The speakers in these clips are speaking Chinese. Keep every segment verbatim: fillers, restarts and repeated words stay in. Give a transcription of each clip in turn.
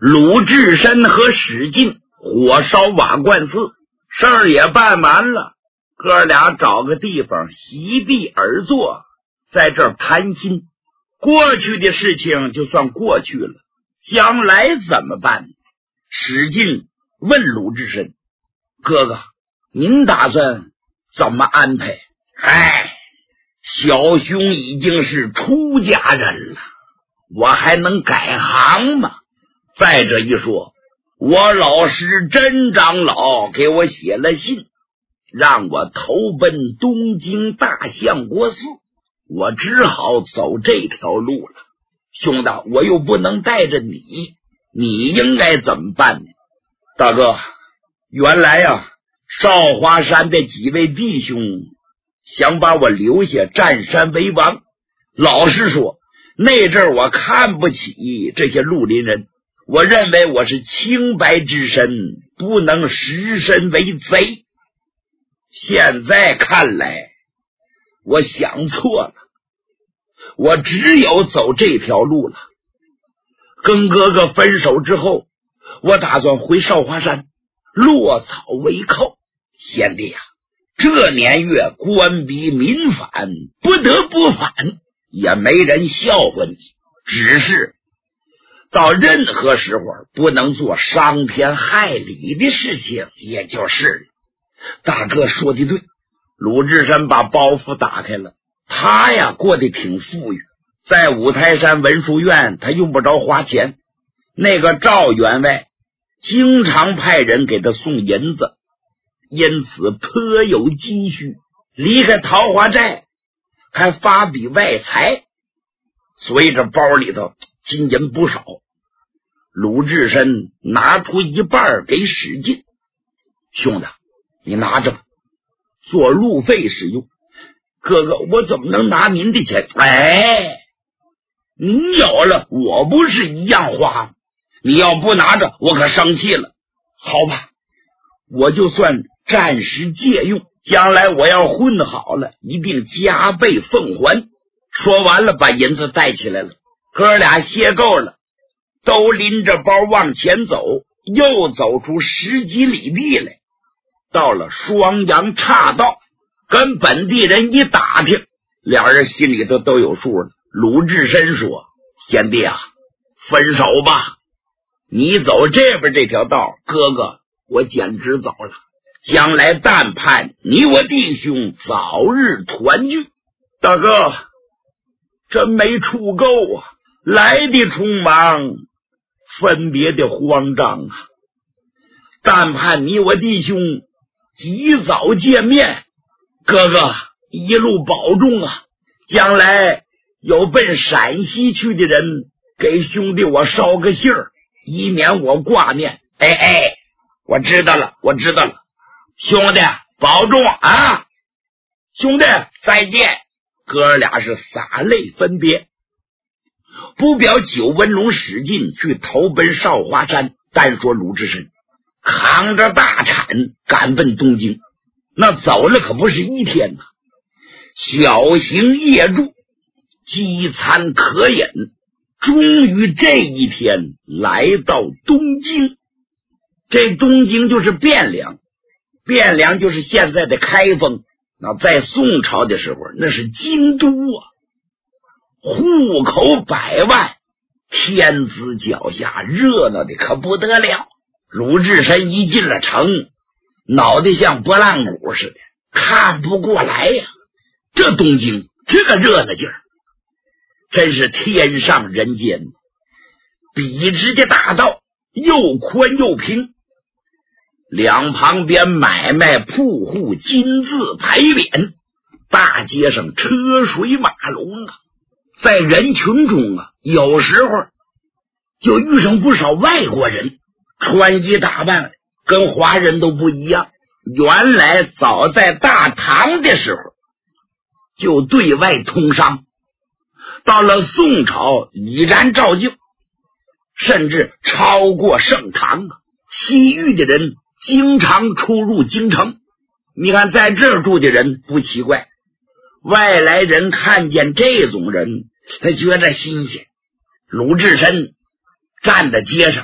鲁智深和史进火烧瓦罐寺，事儿也办完了，哥俩找个地方席地而坐，在这儿谈心。过去的事情就算过去了，将来怎么办？史进问鲁智深：哥哥，您打算怎么安排？哎，小兄已经是出家人了，我还能改行吗？再者一说，我老师甄长老给我写了信，让我投奔东京大相国寺，我只好走这条路了。兄弟，我又不能带着你，你应该怎么办呢？大哥，原来啊，少华山的几位弟兄想把我留下占山为王。老实说，那阵儿我看不起这些绿林人，我认为我是清白之身，不能实身为贼。现在看来，我想错了，我只有走这条路了。跟哥哥分手之后，我打算回少华山落草为寇。贤弟啊，这年月官逼民反，不得不反，也没人笑话你，只是到任何时候不能做伤天害理的事情，也就是了。大哥说的对，鲁智深把包袱打开了，他呀过得挺富裕，在五台山文殊院他用不着花钱，那个赵员外经常派人给他送银子，因此颇有积蓄，离开桃花寨还发笔外财，所以这包里头金银不少。鲁智深拿出一半给史进：兄弟，你拿着吧，做路费使用。哥哥，我怎么能拿您的钱？哎，您有了，我不是一样花吗？你要不拿着，我可生气了。好吧，我就算暂时借用，将来我要混好了，一定加倍奉还。说完了，把银子带起来了。哥俩歇够了，都拎着包往前走，又走出十几里地来，到了双阳岔道，跟本地人一打听，两人心里头都有数了。鲁智深说：贤弟啊，分手吧，你走这边这条道，哥哥我简直走了，将来但盼你我弟兄早日团聚。大哥，真没处够啊，来的匆忙，分别的慌张啊，但盼你我弟兄及早见面。哥哥一路保重啊，将来有奔陕西去的人，给兄弟我捎个信儿，以免我挂念。哎哎，我知道了，我知道了，兄弟保重啊，兄弟再见。哥俩是洒泪分别。不表九纹龙史进去投奔少华山，单说鲁智深扛着大铲赶奔东京，那走了可不是一天呐，小行夜住，饥餐渴饮，终于这一天来到东京。这东京就是汴梁，汴梁就是现在的开封，那在宋朝的时候那是京都啊，户口百万，天子脚下，热闹的可不得了。鲁智深一进了城，脑袋像拨浪鼓似的，看不过来呀！这东京这个热闹劲儿，真是天上人间。笔直的大道又宽又平，两旁边买卖铺户金字牌匾，大街上车水马龙啊。在人群中啊，有时候就遇上不少外国人，穿衣打扮跟华人都不一样。原来早在大唐的时候就对外通商，到了宋朝已然照旧，甚至超过盛唐啊。西域的人经常出入京城，你看在这儿住的人不奇怪，外来人看见这种人他觉得新鲜。鲁智深站在街上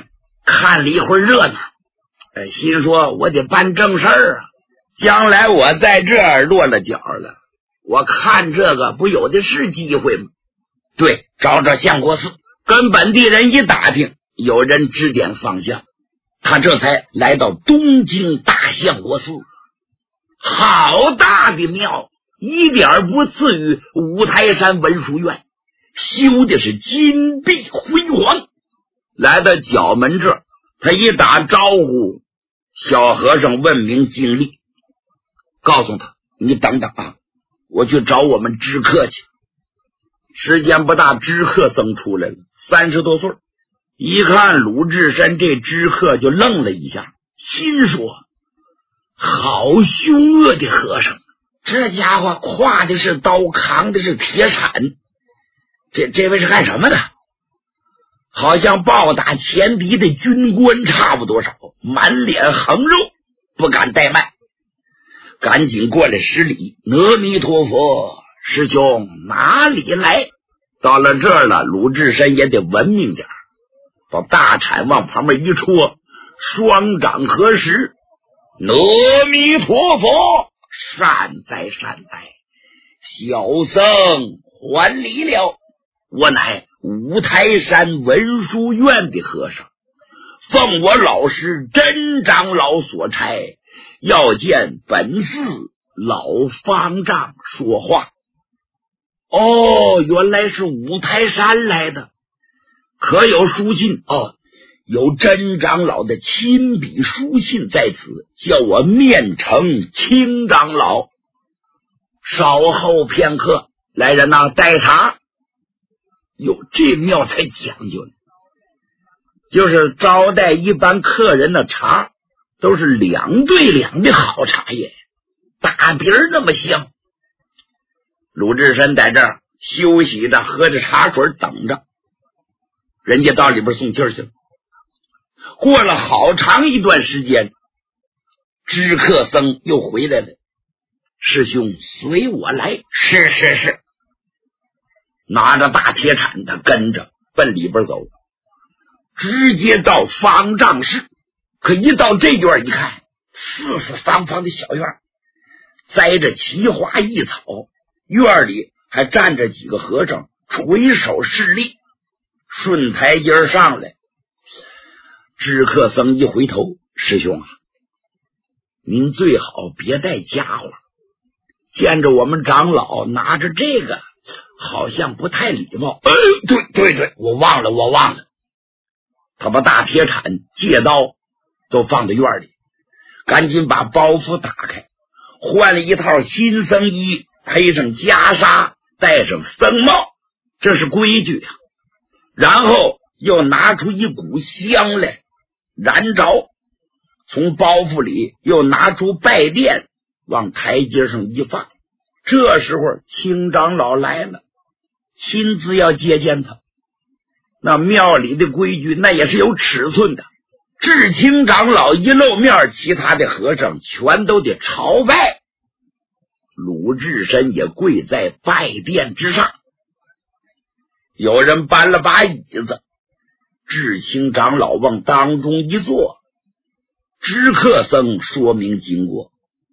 看了一会儿热闹，心说我得办正事儿啊，将来我在这儿落了脚了，我看这个不有的是机会吗？对，找找相国寺，跟本地人一打听，有人指点方向，他这才来到东京大相国寺。好大的庙，一点不次于五台山文殊院，修的是金碧辉煌。来到角门这儿，他一打招呼，小和尚问明经历，告诉他你等等啊，我去找我们知客去。时间不大，知客僧出来了，三十多岁，一看鲁智深这知客就愣了一下，心说好凶恶的和尚，这家伙挎的是刀，扛的是铁铲，这这位是干什么的？好像暴打前敌的军官差不多少，满脸横肉，不敢怠慢，赶紧过来施礼，阿弥陀佛，师兄哪里来？到了这儿了，鲁智深也得文明点，把大铲往旁边一戳，双掌合十，阿弥陀佛，善哉善哉，小僧还礼了，我乃五台山文殊院的和尚，奉我老师真长老所差，要见本寺老方丈说话。哦，原来是五台山来的，可有书信？哦，有真长老的亲笔书信在此，叫我面呈清长老。稍后片刻，来人呐，带茶。哟，这庙才讲究呢，就是招待一般客人的茶都是两对两的好茶叶，大鼻儿那么香。鲁智深在这儿休息着，喝着茶水等着，人家到里边送气儿去了。过了好长一段时间，知客僧又回来了，师兄随我来。是是是，拿着大铁铲的跟着奔里边走，直接到方丈室。可一到这院一看，四四方方的小院，栽着奇花异草，院里还站着几个和尚垂手侍立。顺台阶上来，知客僧一回头，师兄啊，您最好别带家伙，见着我们长老拿着这个好像不太礼貌。哎，对对对，我忘了我忘了。他把大铁铲戒刀都放在院里，赶紧把包袱打开，换了一套新僧衣，配上袈裟，戴上僧帽，这是规矩啊。然后又拿出一股香来燃着，从包袱里又拿出拜垫，往台阶上一放。这时候清长老来了，亲自要接见他。那庙里的规矩那也是有尺寸的，至清长老一露面，其他的和尚全都得朝拜。鲁智深也跪在拜殿之上，有人搬了把椅子，智清长老往当中一坐，知客僧说明经过。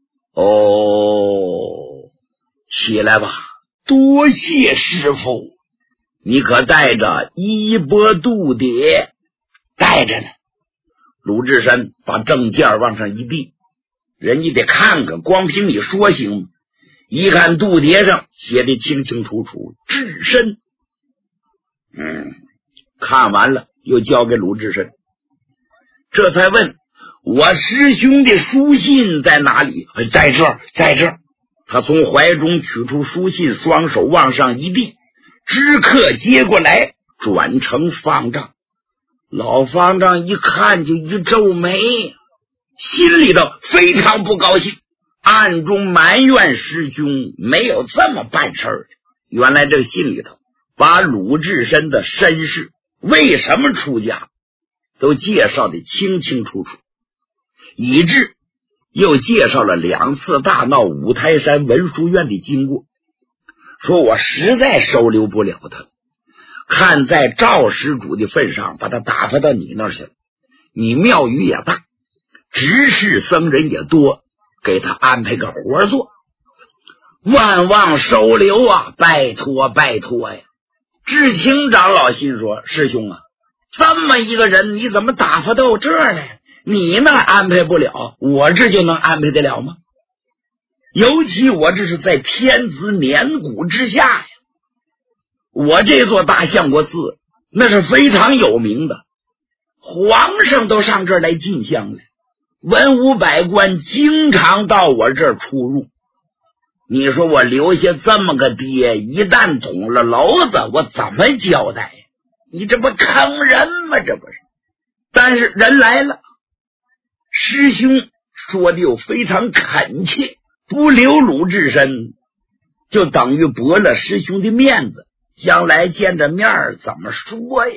哦，起来吧，多谢师父，你可带着衣钵度牒？带着呢。鲁智深把证件往上一递，人家得看看，光凭你说行吗？一看度牒上写的清清楚楚，智深。嗯，看完了又交给鲁智深，这才问我师兄的书信在哪里？在这儿，在这儿。他从怀中取出书信，双手往上一递，知客接过来，转成方丈。老方丈一看就一皱眉，心里头非常不高兴，暗中埋怨师兄没有这么办事儿。原来这个信里头把鲁智深的身世，为什么出家，都介绍的清清楚楚，以致又介绍了两次大闹五台山文殊院的经过，说我实在收留不了他，看在赵施主的份上，把他打发到你那儿去了。 你庙宇也大，执事僧人也多，给他安排个活做，万望收留啊，拜托拜托呀。智清长老心说，师兄啊，这么一个人你怎么打发到这儿来？你那安排不了，我这就能安排得了吗？尤其我这是在天子冕谷之下呀，我这座大相国寺那是非常有名的，皇上都上这儿来进香来，文武百官经常到我这儿出入。你说我留下这么个爹，一旦捅了娄子，我怎么交代呀？你这不坑人吗？这不是。但是人来了，师兄说的又非常恳切，不留鲁智深就等于驳了师兄的面子，将来见着面怎么说呀？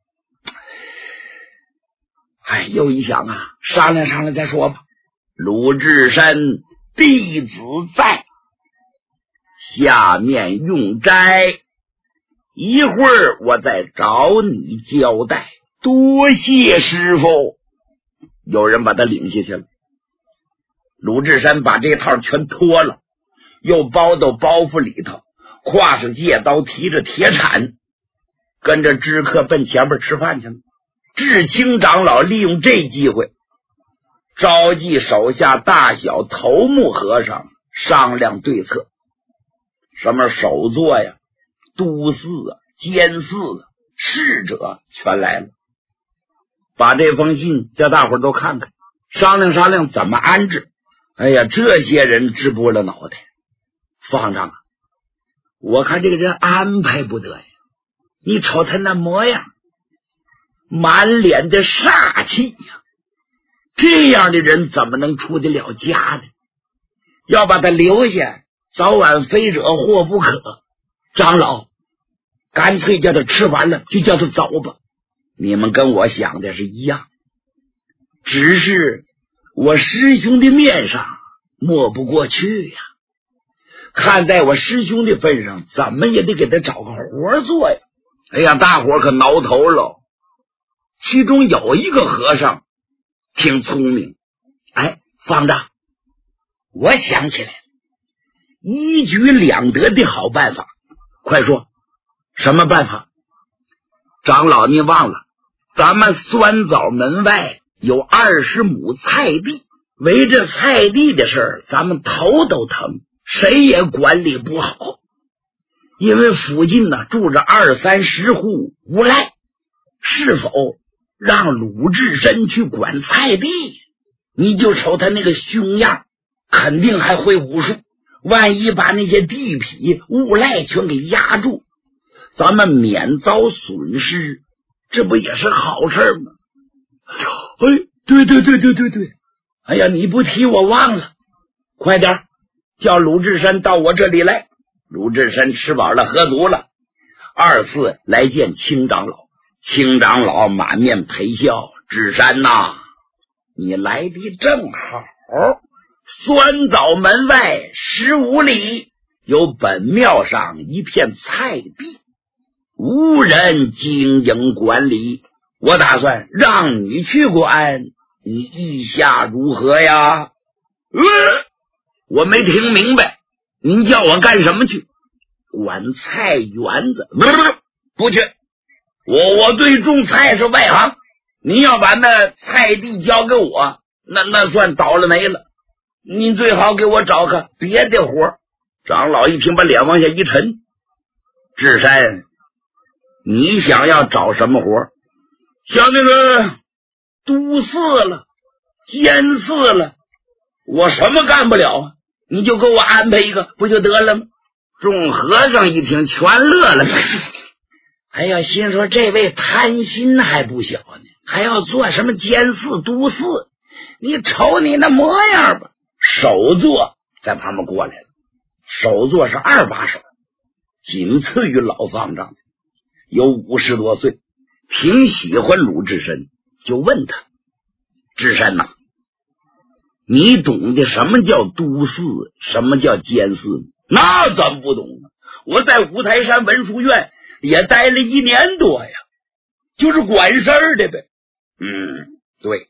哎，又一想啊，商量商量再说吧。鲁智深弟子在，下面用斋，一会儿我再找你交代。多谢师傅。有人把他领下去了。鲁智深把这套全脱了，又包到包袱里头，挎上戒刀，提着铁铲，跟着知客奔前边吃饭去了。智清长老利用这机会召集手下大小头目和尚商量对策，什么首座呀、都寺啊、监寺啊、侍者全来了，把这封信叫大伙儿都看看，商量商量怎么安置。哎呀，这些人直拨了脑袋。方丈啊，我看这个人安排不得呀，你瞅他那模样，满脸的煞气呀，这样的人怎么能出得了家呢？要把他留下，早晚非惹祸不可。长老，干脆叫他吃完了就叫他走吧。你们跟我想的是一样，只是我师兄的面上抹不过去呀。看在我师兄的份上，怎么也得给他找个活做呀。哎呀，大伙可挠头了。其中有一个和尚挺聪明，哎，方丈，我想起来了，一举两得的好办法。快说，什么办法？长老，你忘了，咱们酸枣门外有二十亩菜地，围着菜地的事儿，咱们头都疼，谁也管理不好。因为附近呢住着二三十户无赖，是否让鲁智深去管菜地？你就瞅他那个凶样，肯定还会武术，万一把那些地痞无赖全给压住，咱们免遭损失，这不也是好事吗？哎，对对对对对对，哎呀，你不提我忘了，快点叫鲁智深到我这里来。鲁智深吃饱了喝足了，二次来见清长老。清长老满面陪笑，智深呐，你来的正好，酸枣门外十五里有本庙上一片菜地，无人经营管理，我打算让你去管，你意下如何呀？呃，我没听明白，您叫我干什么去？管菜园子？不不不去，我我对种菜是外行，您要把那菜地交给我，那那算倒了霉了。您最好给我找个别的活。长老一听，把脸往下一沉。智深，你想要找什么活？像那个都寺了、监寺了，我什么干不了啊？你就给我安排一个不就得了吗？众和尚一听全乐了。哎呀，心说这位贪心还不小呢，还要做什么监寺都寺？你瞅你那模样吧。首座在旁边过来了，首座是二把手，仅次于老方丈，有五十多岁，挺喜欢鲁智深，就问他：智深呐，你懂得什么叫都寺，什么叫监寺？那怎么不懂呢？我在五台山文殊院也待了一年多呀，就是管事儿的呗。嗯， 对，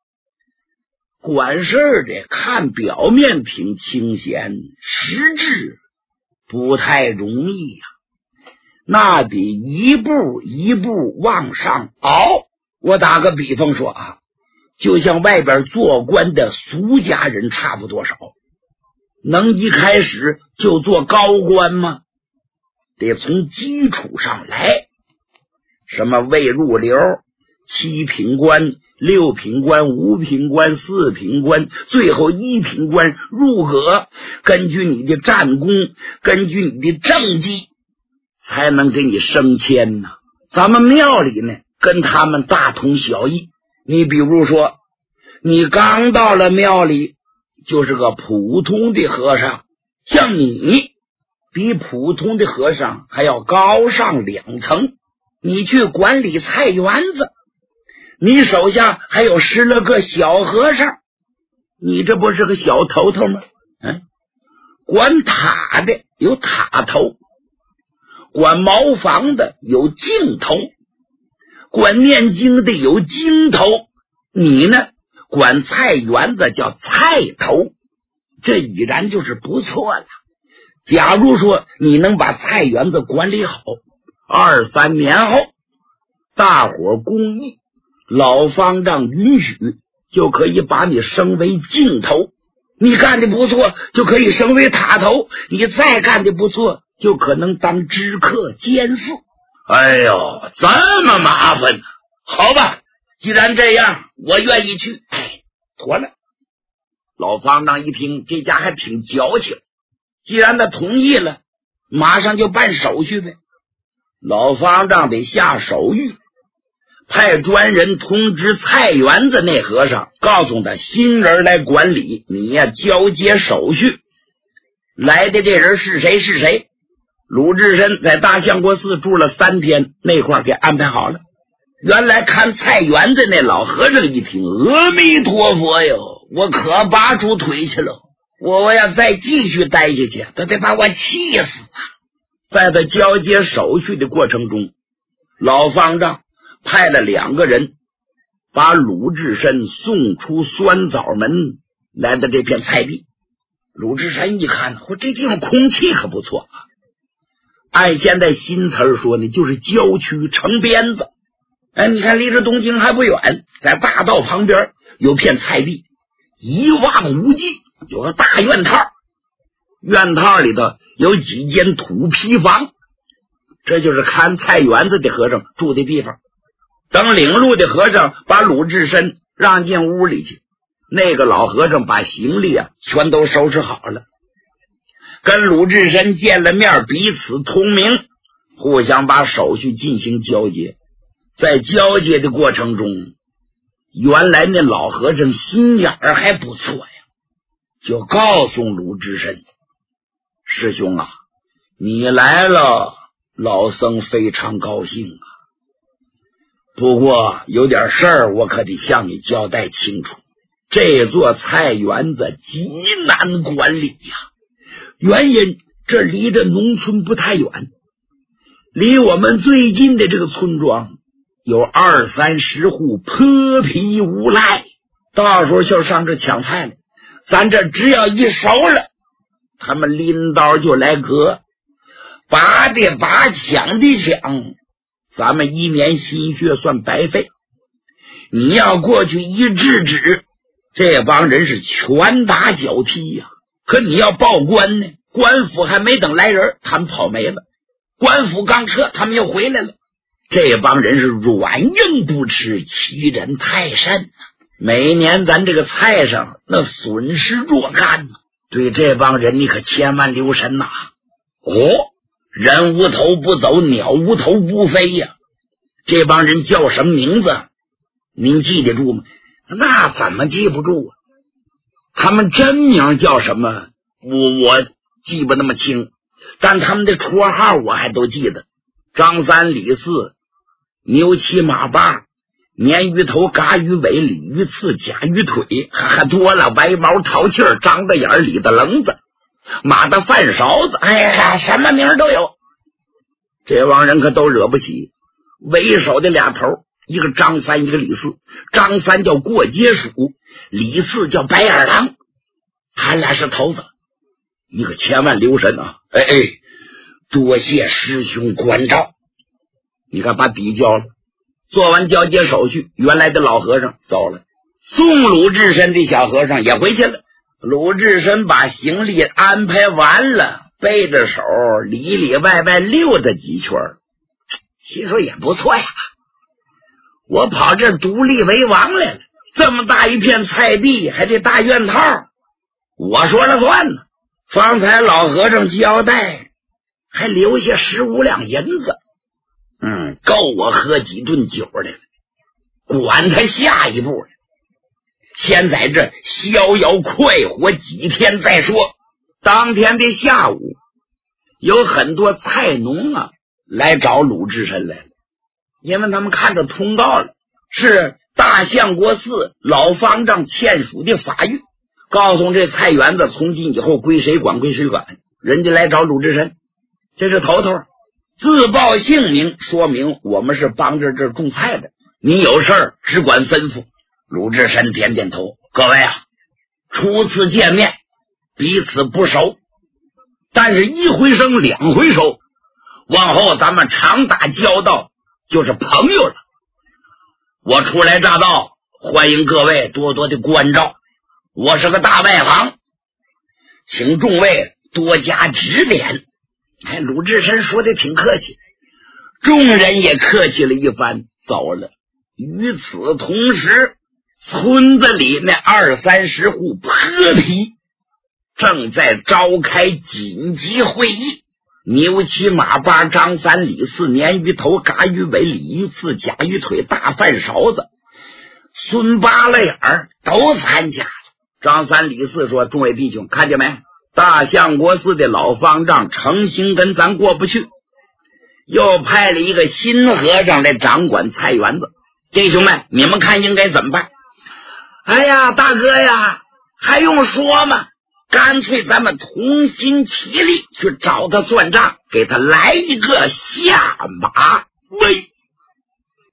管事儿的看表面挺清闲，实质不太容易呀、啊，那得一步一步往上熬。我打个比方说啊，就像外边做官的俗家人差不多少，能一开始就做高官吗？得从基础上来，什么未入流、七品官、六品官、五品官、四品官，最后一品官入阁，根据你的战功，根据你的政绩，才能给你升迁呢。咱们庙里呢，跟他们大同小异。你比如说，你刚到了庙里，就是个普通的和尚，像你比普通的和尚还要高上两层。你去管理菜园子，你手下还有十来个小和尚，你这不是个小头头吗？嗯，管塔的有塔头，管茅房的有镜头，管念经的有经头，你呢管菜园子叫菜头，这已然就是不错了。假如说你能把菜园子管理好，二三年后大伙公议，老方丈允许，就可以把你升为镜头。你干的不错，就可以升为塔头，你再干的不错，就可能当知客监事。哎呦，这么麻烦呢、啊？好吧，既然这样，我愿意去。哎，妥了。老方丈一听，这家还挺矫情，既然他同意了，马上就办手续呗。老方丈得下手谕，派专人通知菜园子那和尚，告诉他新人来管理，你呀交接手续。来的这人是谁是谁？鲁智深在大相国寺住了三天，那块给安排好了。原来看菜园子那老和尚一听，阿弥陀佛哟，我可拔出腿去了，我我要再继续待下去，他得把我气死啊！在他交接手续的过程中，老方丈派了两个人把鲁智深送出酸枣门，来到这片菜地。鲁智深一看，嚯，这地方空气可不错啊！按现在新词儿说呢，就是郊区城边子。哎，你看离这东京还不远，在大道旁边有片菜地，一望无际，有个大院套，院套里头有几间土坯房，这就是看菜园子的和尚住的地方。等领路的和尚把鲁智深让进屋里去，那个老和尚把行李啊全都收拾好了，跟鲁智深见了面，彼此通明，互相把手续进行交接。在交接的过程中，原来那老和尚心眼儿还不错呀，就告诉鲁智深，师兄啊，你来了，老僧非常高兴啊，不过有点事儿我可得向你交代清楚。这座菜园子极难管理呀，原因这离着农村不太远，离我们最近的这个村庄有二三十户泼皮无赖，到时候就上这抢菜了，咱这只要一熟了，他们拎刀就来割，拔的拔，抢的抢，咱们一年心血算白费。你要过去一制止，这帮人是拳打脚踢呀、啊。可你要报官呢，官府还没等来人，他们跑没了，官府刚撤，他们又回来了。这帮人是软硬不吃，欺人太甚啊！每年咱这个菜上那损失若干呢，对这帮人你可千万留神呐、啊！哦，人无头不走，鸟无头不飞呀、啊！这帮人叫什么名字？您记得住吗？那怎么记不住啊？他们真名叫什么？我我记不那么清，但他们的绰号我还都记得：张三、李四、牛七、马八、鲶鱼头、嘎鱼尾、鲤鱼刺、甲鱼腿，还多了歪毛、淘气儿、张大眼、李大棱子、马大饭勺子，哎呀，什么名都有。这帮人可都惹不起。为首的俩头一个张三，一个李四。张三叫过街鼠，李四叫白眼狼，他俩是头子，你可千万留神啊！哎哎，多谢师兄关照。你看把底交了，做完交接手续，原来的老和尚走了，送鲁智深的小和尚也回去了。鲁智深把行李安排完了，背着手里里外外溜达几圈，心说也不错呀，我跑这独立为王来了，这么大一片菜地，还得大院套，我说了算呢。方才老和尚交代，还留下十五两银子，嗯，够我喝几顿酒的了，管他下一步了。先在这逍遥快活几天再说。当天的下午，有很多菜农啊来找鲁智深来了，因为他们看着通告了，是大相国寺老方丈签署的法谕，告诉这菜园子从今以后归谁管归谁管。人家来找鲁智深，这是头头，自报姓名，说明我们是帮着这种菜的，你有事儿只管吩咐。鲁智深点点头，各位啊，初次见面，彼此不熟，但是一回生两回熟，往后咱们常打交道，就是朋友了。我初来乍到，欢迎各位多多的关照，我是个大外行，请众位多加指点。哎，鲁智深说的挺客气，众人也客气了一番，走了。与此同时，村子里那二三十户泼皮正在召开紧急会议，牛七马八张三李四鲶鱼头嘎鱼尾鲤鱼刺甲鱼腿大饭勺子孙八了眼儿都参加了。张三李四说，众位弟兄看见没，大相国寺的老方丈诚心跟咱过不去，又派了一个新和尚来掌管菜园子，弟兄们你们看应该怎么办？哎呀大哥呀，还用说吗？干脆咱们同心齐力去找他算账，给他来一个下马威。